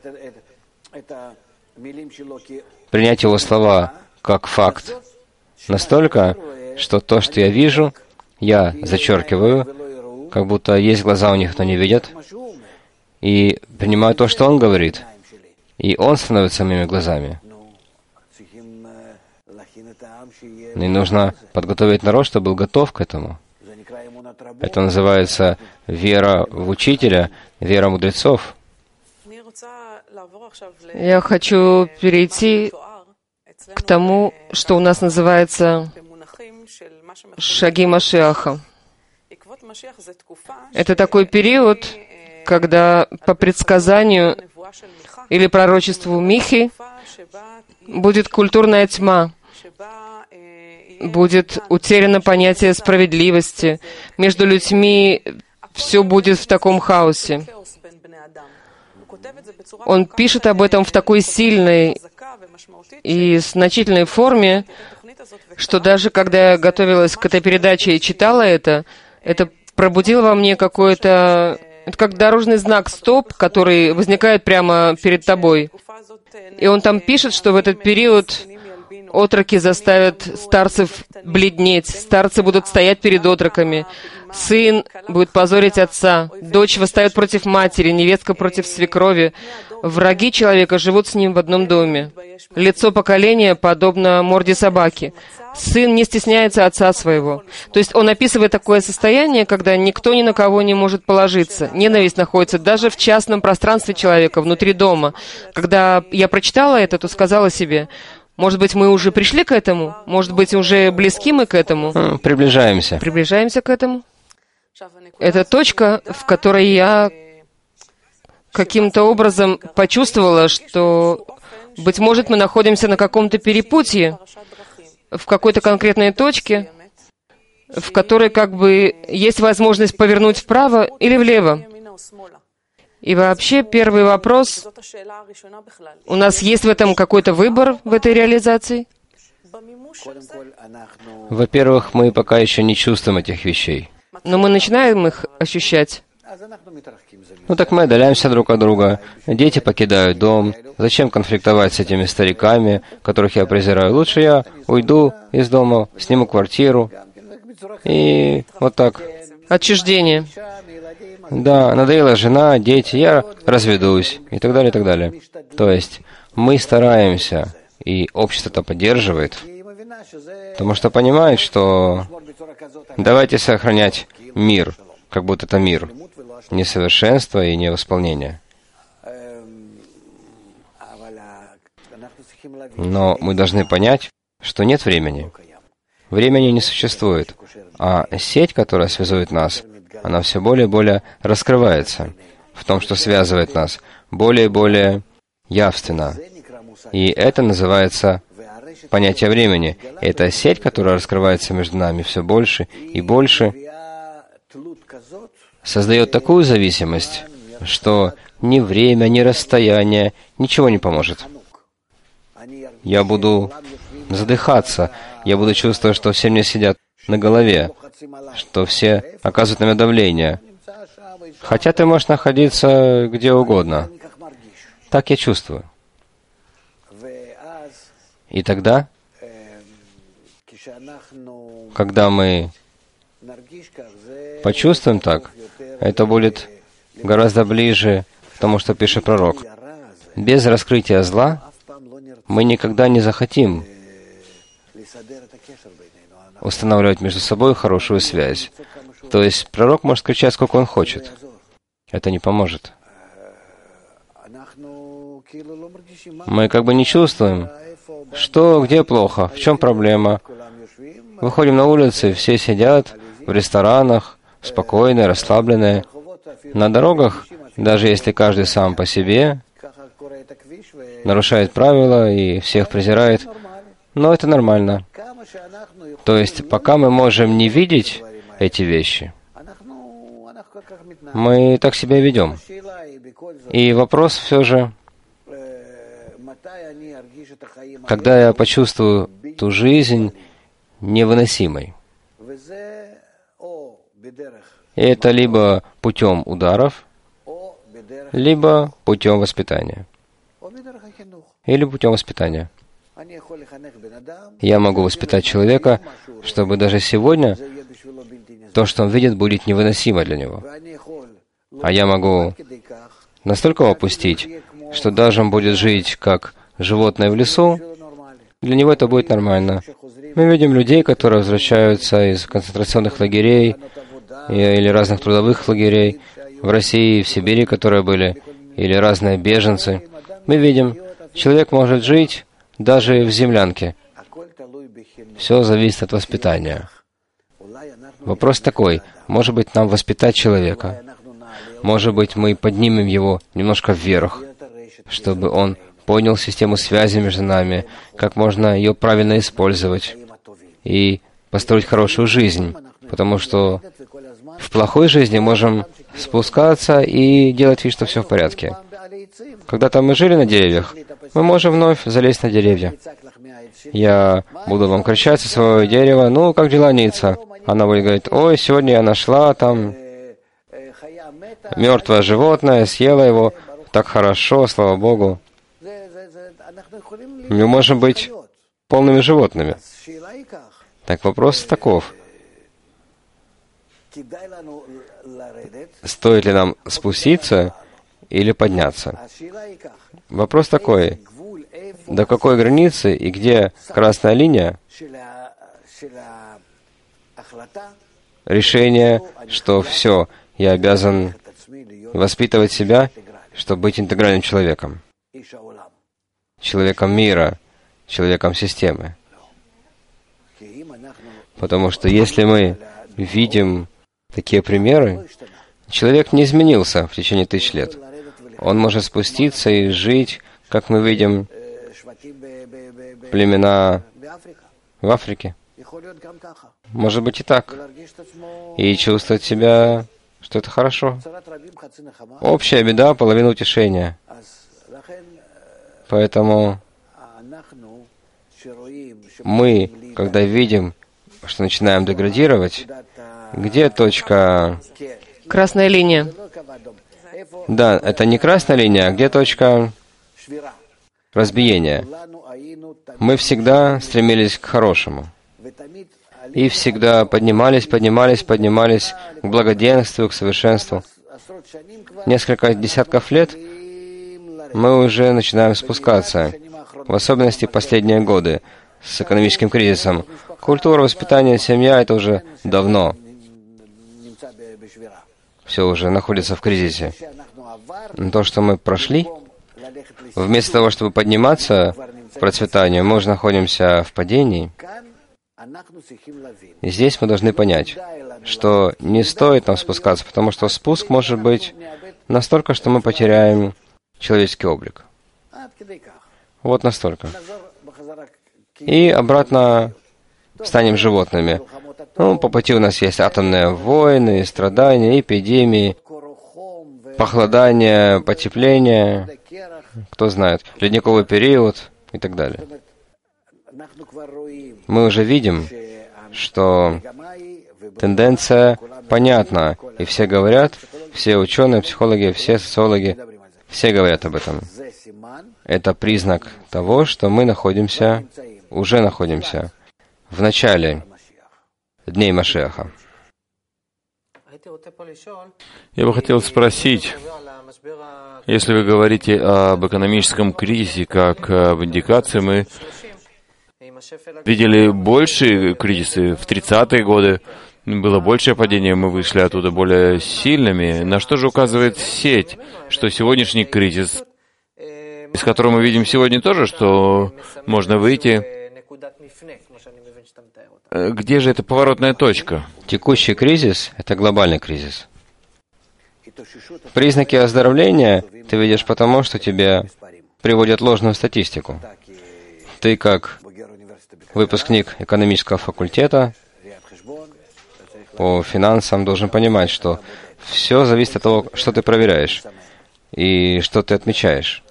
принять его слова как факт, настолько, что то, что я вижу, я зачеркиваю, как будто есть глаза у них, но не видят, и принимаю то, что он говорит, и он становится моими глазами. И нужно подготовить народ, чтобы был готов к этому. Это называется вера в учителя, вера мудрецов. Я хочу перейти к тому, что у нас называется шаги Машиаха. Это такой период, когда по предсказанию или пророчеству Михи будет культурная тьма, будет утеряно понятие справедливости, между людьми все будет в таком хаосе. Он пишет об этом в такой сильной и значительной форме, что даже когда я готовилась к этой передаче и читала это пробудило во мне какое-то... Это как дорожный знак «Стоп», который возникает прямо перед тобой. И он там пишет, что в этот период отроки заставят старцев бледнеть, старцы будут стоять перед отроками, сын будет позорить отца, дочь восстает против матери, невестка против свекрови. Враги человека живут с ним в одном доме. Лицо поколения подобно морде собаки. Сын не стесняется отца своего. То есть он описывает такое состояние, когда никто ни на кого не может положиться. Ненависть находится даже в частном пространстве человека, внутри дома. Когда я прочитала это, то сказала себе, может быть, мы уже пришли к этому? Может быть, уже близки мы к этому? Приближаемся. Приближаемся к этому? Это точка, в которой я каким-то образом почувствовала, что, быть может, мы находимся на каком-то перепутье, в какой-то конкретной точке, в которой как бы есть возможность повернуть вправо или влево. И вообще, первый вопрос, у нас есть в этом какой-то выбор, в этой реализации? Во-первых, мы пока еще не чувствуем этих вещей. Но мы начинаем их ощущать. Ну так мы отдаляемся друг от друга. Дети покидают дом. Зачем конфликтовать с этими стариками, которых я презираю? Лучше я уйду из дома, сниму квартиру. И вот так. Отчуждение. Да, надоела жена, дети, я разведусь, и так далее, и так далее. То есть мы стараемся, и общество это поддерживает, потому что понимает, что давайте сохранять мир, как будто это мир, несовершенство и невосполнение. Но мы должны понять, что нет времени. Времени не существует, а сеть, которая связывает нас, она все более и более раскрывается в том, что связывает нас, более и более явственно. И это называется понятие времени. Это сеть, которая раскрывается между нами все больше и больше, создает такую зависимость, что ни время, ни расстояние, ничего не поможет. Я буду задыхаться, я буду чувствовать, что все мне сидят на голове, что все оказывают на меня давление. Хотя ты можешь находиться где угодно. Так я чувствую. И тогда, когда мы почувствуем так, это будет гораздо ближе к тому, что пишет пророк. Без раскрытия зла мы никогда не захотим устанавливать между собой хорошую связь. То есть пророк может кричать, сколько он хочет. Это не поможет. Мы как бы не чувствуем, что, где плохо, в чем проблема. Выходим на улицы, все сидят в ресторанах, спокойные, расслабленные. На дорогах, даже если каждый сам по себе, нарушает правила и всех презирает, но это нормально. То есть, пока мы можем не видеть эти вещи, мы так себя ведем. И вопрос все же, когда я почувствую ту жизнь невыносимой. И это либо путем ударов, либо путем воспитания. Или путем воспитания. Я могу воспитать человека, чтобы даже сегодня то, что он видит, будет невыносимо для него. А я могу настолько опустить, что даже он будет жить как животное в лесу, для него это будет нормально. Мы видим людей, которые возвращаются из концентрационных лагерей или разных трудовых лагерей в России, в Сибири, которые были, или разные беженцы. Мы видим, человек может жить даже в землянке. Все зависит от воспитания. Вопрос такой, может быть, нам воспитать человека? Может быть, мы поднимем его немножко вверх, чтобы он понял систему связи между нами, как можно ее правильно использовать и построить хорошую жизнь, потому что в плохой жизни можем спускаться и делать вид, что все в порядке. Когда-то мы жили на деревьях, мы можем вновь залезть на деревья. Я буду вам кричать со своего дерева, ну, как дела, Ницца? Она будет говорить, ой, сегодня я нашла там мертвое животное, съела его, так хорошо, слава Богу. Мы можем быть полными животными. Так вопрос таков. Стоит ли нам спуститься или подняться? Вопрос такой. До какой границы и где красная линия решение, что все, я обязан воспитывать себя, чтобы быть интегральным человеком, человеком мира, человеком системы. Потому что если мы видим такие примеры, человек не изменился в течение 1000 лет. Он может спуститься и жить, как мы видим, племена в Африке. Может быть и так. И чувствовать себя, что это хорошо. Общая беда — половина утешения. Поэтому мы, когда видим, что начинаем деградировать, где точка... Красная линия. Да, это не красная линия, а где точка разбиения. Мы всегда стремились к хорошему. И всегда поднимались к благоденствию, к совершенству. Несколько десятков лет мы уже начинаем спускаться, в особенности последние годы, с экономическим кризисом. Культура, воспитание, семья — это уже давно. Все уже находится в кризисе. Но то, что мы прошли, вместо того, чтобы подниматься в процветанию, мы уже находимся в падении. И здесь мы должны понять, что не стоит нам спускаться, потому что спуск может быть настолько, что мы потеряем человеческий облик. Вот настолько. И обратно станем животными. Ну, по пути у нас есть атомные войны, страдания, эпидемии, похолодание, потепление, кто знает, ледниковый период и так далее. Мы уже видим, что тенденция понятна, и все говорят, все ученые, психологи, все социологи, все говорят об этом. Это признак того, что мы уже находимся в начале дней Машиаха. Я бы хотел спросить, если вы говорите об экономическом кризисе как об индикации, мы видели большие кризисы в 30-е годы, было большее падение, мы вышли оттуда более сильными. На что же указывает сеть, что сегодняшний кризис, из которого мы видим сегодня тоже, что можно выйти, где же эта поворотная точка? Текущий кризис — это глобальный кризис. Признаки оздоровления ты видишь потому, что тебе приводят ложную статистику. Ты, как выпускник экономического факультета по финансам, должен понимать, что все зависит от того, что ты проверяешь и что ты отмечаешь.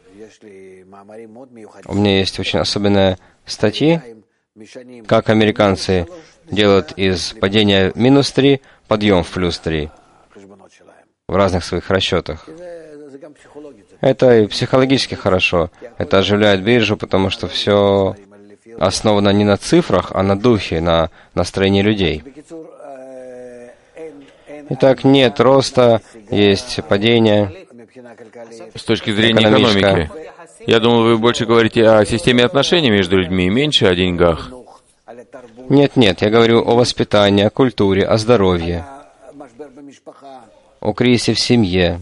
У меня есть очень особенные статьи, как американцы делают из падения минус 3 подъем в плюс 3 в разных своих расчетах. Это и психологически хорошо. Это оживляет биржу, потому что все основано не на цифрах, а на духе, на настроении людей. Итак, нет роста, есть падение. С точки зрения экономики. Я думал, вы больше говорите о системе отношений между людьми, меньше о деньгах. Нет, я говорю о воспитании, о культуре, о здоровье, о кризисе в семье.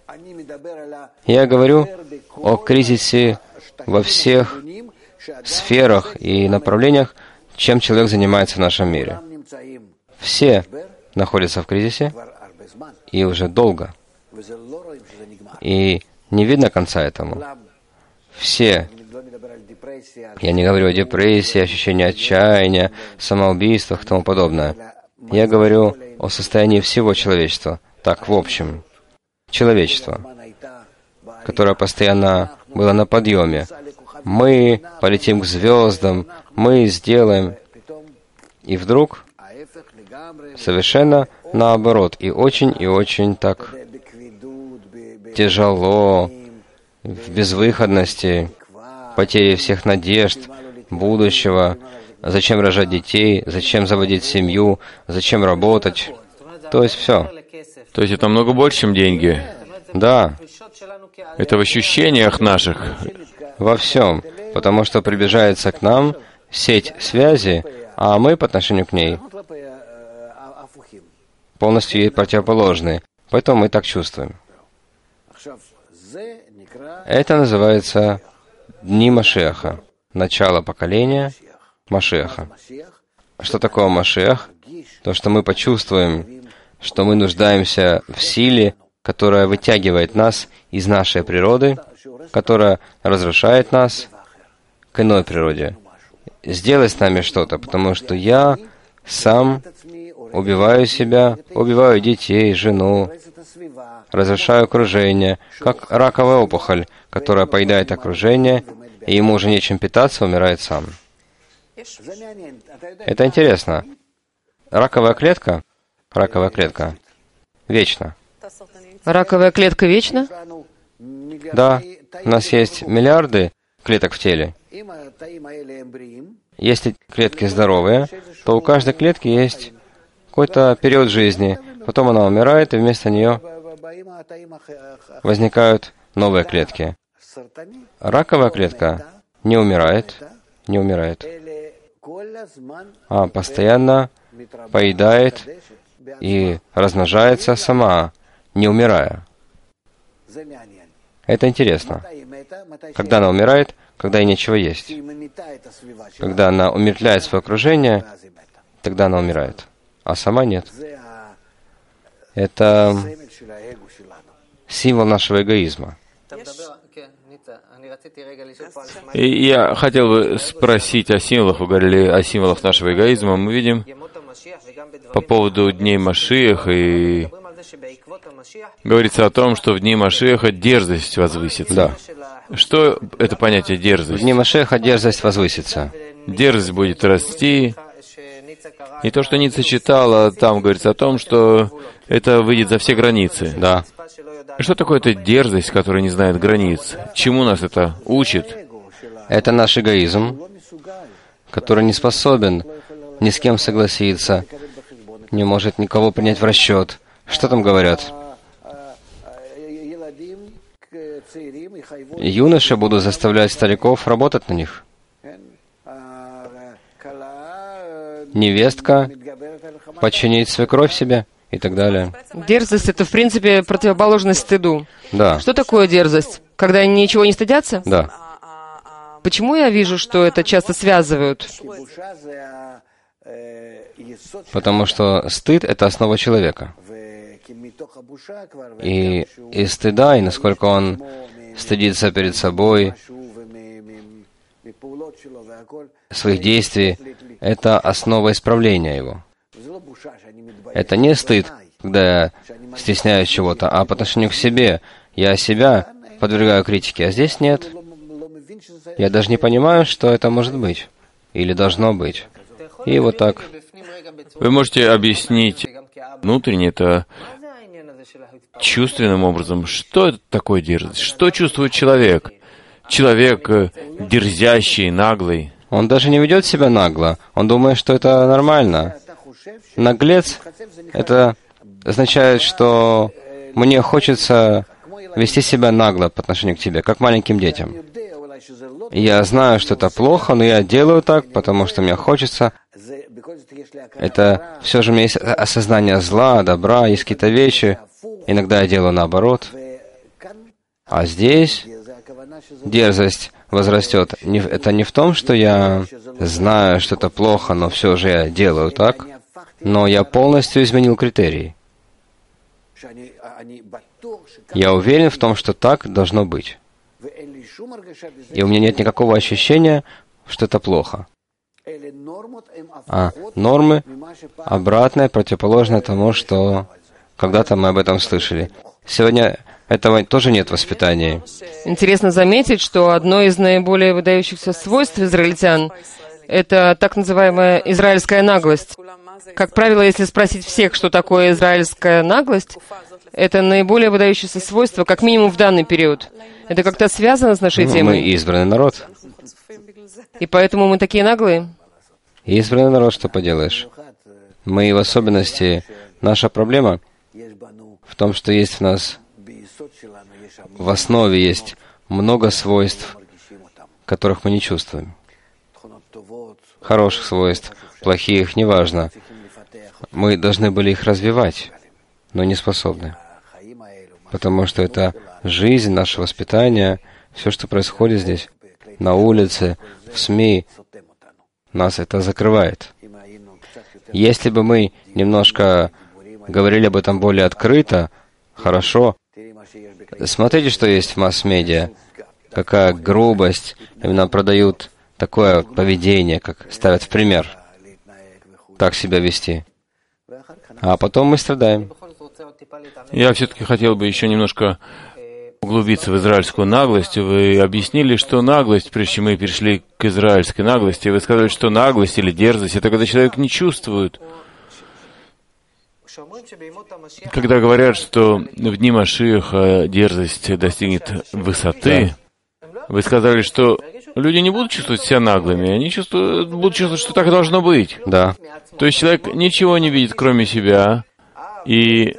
Я говорю о кризисе во всех сферах и направлениях, чем человек занимается в нашем мире. Все находятся в кризисе, и уже долго. И не видно конца этому. Все. Я не говорю о депрессии, ощущении отчаяния, самоубийствах и тому подобное. Я говорю о состоянии всего человечества, так, в общем. Человечество, которое постоянно было на подъеме. Мы полетим к звездам, мы сделаем. И вдруг совершенно наоборот. И очень так тяжело, в безвыходности, потере всех надежд, будущего, зачем рожать детей, зачем заводить семью, зачем работать. То есть все. То есть это много больше, чем деньги? Да. Это в ощущениях наших? Во всем. Потому что приближается к нам сеть связи, а мы по отношению к ней полностью ей противоположны. Поэтому мы так чувствуем. Это называется Дни Машиаха, начало поколения Машиаха. Что такое Машиах? То, что мы почувствуем, что мы нуждаемся в силе которая вытягивает нас из нашей природы, которая разрушает нас к иной природе. Сделай с нами что-то, потому что я сам убиваю себя, убиваю детей, жену, разрушаю окружение, как раковая опухоль, которая поедает окружение, и ему уже нечем питаться, умирает сам. Это интересно. Раковая клетка вечна. Раковая клетка вечна? Да, у нас есть миллиарды клеток в теле. Если клетки здоровые, то у каждой клетки есть какой-то период жизни. Потом она умирает, и вместо нее возникают новые клетки. Раковая клетка не умирает, а постоянно поедает и размножается сама, не умирая. Это интересно. Когда она умирает, когда ей нечего есть. Когда она умертвляет свое окружение, тогда она умирает. А сама нет. Это символ нашего эгоизма. И я хотел бы спросить о символах. Вы говорили о символах нашего эгоизма. Мы видим по поводу дней Машиах, и говорится о том, что в дни Машиаха дерзость возвысится. Да. Что это понятие В дерзость? дни Машеха дерзость возвысится. Дерзость будет расти. И то, что Ницца читала, там говорится о том, что это выйдет за все границы. Да. Что такое эта дерзость, которая не знает границ? Чему нас это учит? Это наш эгоизм, который не способен ни с кем согласиться, не может никого принять в расчет. Что там говорят? Юноши будут заставлять стариков работать на них. Невестка подчинить свекровь себе и так далее. Дерзость — это, в принципе, противоположность стыду. Да. Что такое дерзость? Когда они ничего не стыдятся? Да. Почему я вижу, что это часто связывают? Потому что стыд — это основа человека. И из стыда, и насколько он стыдится перед собой, своих действий, это основа исправления его. Это не стыд, когда я стесняюсь чего-то, а по отношению к себе. Я себя подвергаю критике, а здесь нет. Я даже не понимаю, что это может быть. Или должно быть. И вот так. Вы можете объяснить внутренне это чувственным образом, что это такое дерзость? Что чувствует человек? Человек дерзящий, наглый. Он даже не ведет себя нагло. Он думает, что это нормально. Наглец — это означает, что мне хочется вести себя нагло по отношению к тебе, как маленьким детям. Я знаю, что это плохо, но я делаю так, потому что мне хочется. Это все же у меня есть осознание зла, добра, есть какие-то вещи. Иногда я делаю наоборот. А здесь дерзость возрастет. Это не в том, что я знаю, что это плохо, но все же я делаю так. Но я полностью изменил критерии. Я уверен в том, что так должно быть. И у меня нет никакого ощущения, что это плохо. А нормы обратное, противоположное тому, что когда-то мы об этом слышали. Сегодня этого тоже нет в воспитании. Интересно заметить, что одно из наиболее выдающихся свойств израильтян — это так называемая израильская наглость. Как правило, если спросить всех, что такое израильская наглость, это наиболее выдающееся свойство, как минимум в данный период. Это как-то связано с нашей темой? Мы избранный народ. И поэтому мы такие наглые? Избранный народ, что поделаешь. Мы в особенности, наша проблема в том, что есть в нас, в основе есть много свойств, которых мы не чувствуем. Хороших свойств, плохих, неважно. Мы должны были их развивать, но не способны. Потому что это жизнь, наше воспитание, все, что происходит здесь, на улице, в СМИ, нас это закрывает. Если бы мы немножко говорили об этом более открыто, хорошо. Смотрите, что есть в масс-медиа. Какая грубость. Именно продают такое поведение, как ставят в пример. Так себя вести. А потом мы страдаем. Я все-таки хотел бы еще немножко углубиться в израильскую наглость. Вы объяснили, что наглость, прежде чем мы перешли к израильской наглости, вы сказали, что наглость или дерзость — это когда человек не чувствует. Когда говорят, что в дни Машиаха дерзость достигнет высоты, вы сказали, что люди не будут чувствовать себя наглыми, они будут чувствовать, что так должно быть. Да. То есть человек ничего не видит, кроме себя, и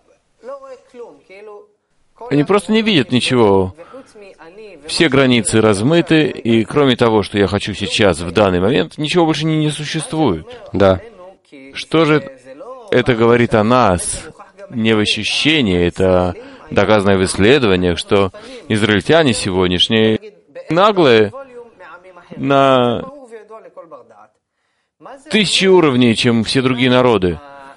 они просто не видят ничего. Все границы размыты, и кроме того, что я хочу сейчас, в данный момент, ничего больше не существует. Да. Что же это говорит о нас? Не в ощущении, это доказано в исследованиях, что израильтяне сегодняшние наглые на 1000 уровней, чем все другие народы.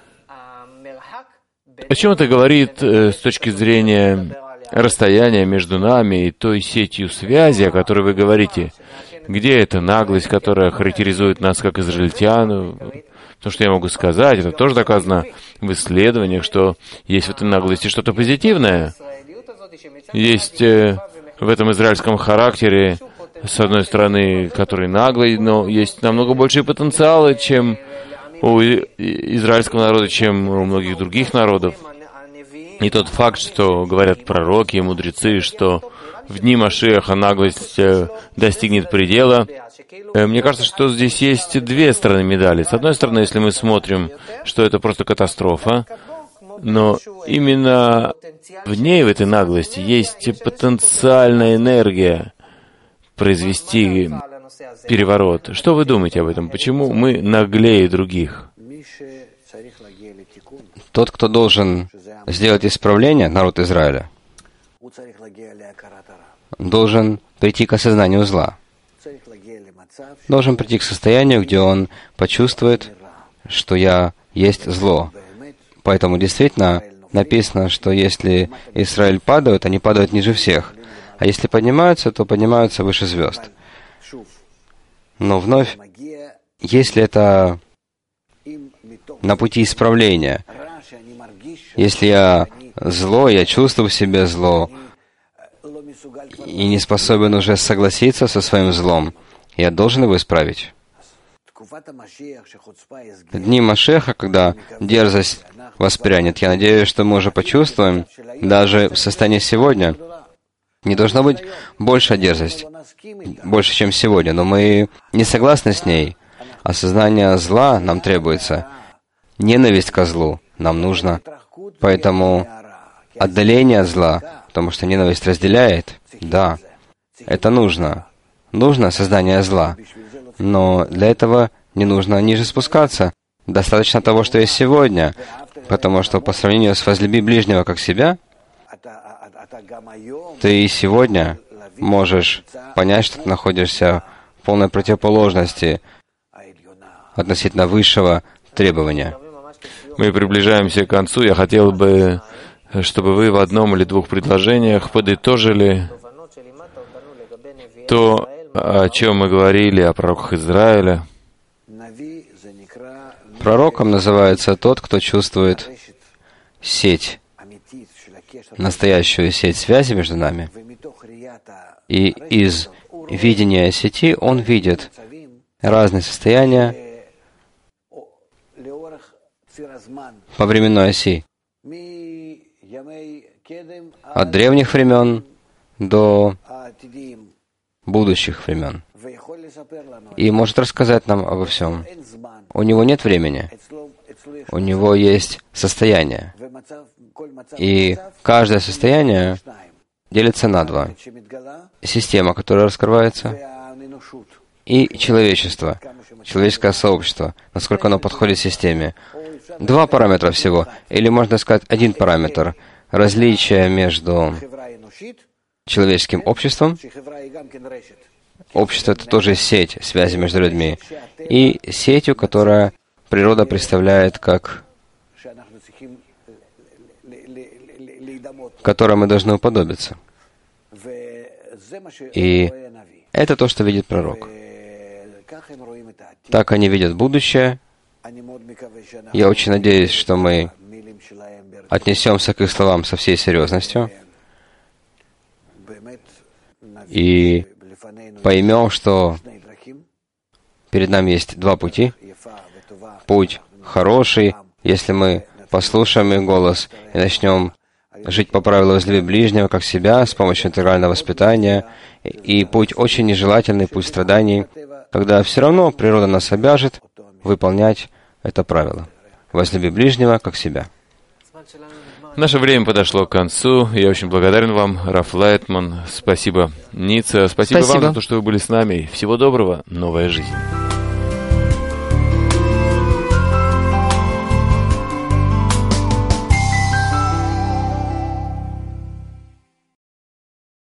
О чем это говорит с точки зрения расстояния между нами и той сетью связи, о которой вы говорите? Где эта наглость, которая характеризует нас как израильтян? То, что я могу сказать, это тоже доказано в исследованиях, что есть в этой наглости что-то позитивное. Есть в этом израильском характере, с одной стороны, который наглый, но есть намного большие потенциалы, чем у израильского народа, чем у многих других народов. И тот факт, что говорят пророки и мудрецы, что в дни Машиаха наглость достигнет предела, мне кажется, что здесь есть две стороны медали. С одной стороны, если мы смотрим, что это просто катастрофа, но именно в ней, в этой наглости, есть потенциальная энергия произвести переворот. Что вы думаете об этом? Почему мы наглее других? Тот, кто должен сделать исправление, народ Израиля, должен прийти к осознанию зла. Должен прийти к состоянию, где он почувствует, что я есть зло. Поэтому действительно написано, что если Израиль падают, они падают ниже всех. А если поднимаются, то поднимаются выше звезд. Но вновь, если это на пути исправления, если я зло, я чувствую в себе зло, и не способен уже согласиться со своим злом, я должен его исправить. Дни Машеха, когда дерзость воспрянет, я надеюсь, что мы уже почувствуем, даже в состоянии сегодня, не должна быть большая дерзость, больше, чем сегодня, но мы не согласны с ней. Осознание зла нам требуется. Ненависть ко злу нам нужно. Поэтому отдаление от зла, потому что ненависть разделяет, да, это нужно. Нужно создание зла. Но для этого не нужно ниже спускаться. Достаточно того, что есть сегодня. Потому что по сравнению с «возлюби ближнего как себя», ты и сегодня можешь понять, что ты находишься в полной противоположности относительно высшего требования. Мы приближаемся к концу. Я хотел бы, чтобы вы в одном или двух предложениях подытожили то, о чем мы говорили о пророках Израиля. Пророком называется тот, кто чувствует сеть, настоящую сеть связи между нами. И из видения сети он видит разные состояния по временной оси. От древних времен до будущих времен. И может рассказать нам обо всем. У него нет времени. У него есть состояние. И каждое состояние делится на два. Система, которая раскрывается, и человечество, человеческое сообщество, насколько оно подходит системе. Два параметра всего, или можно сказать один параметр. Различие между человеческим обществом. Общество — это тоже сеть связи между людьми. И сетью, которая природа представляет как которой мы должны уподобиться. И это то, что видит пророк. Так они видят будущее. Я очень надеюсь, что мы отнесемся к их словам со всей серьезностью и поймем, что перед нами есть два пути. Путь хороший, если мы послушаем их голос и начнем жить по правилу «возлюби ближнего, как себя» с помощью интегрального воспитания, и путь очень нежелательный, путь страданий, когда все равно природа нас обяжет выполнять это правило. «Возлюби ближнего, как себя». Наше время подошло к концу. Я очень благодарен вам, Раф Лайтман. Спасибо, Ницца. Спасибо вам за то, что вы были с нами. Всего доброго. Новая жизнь.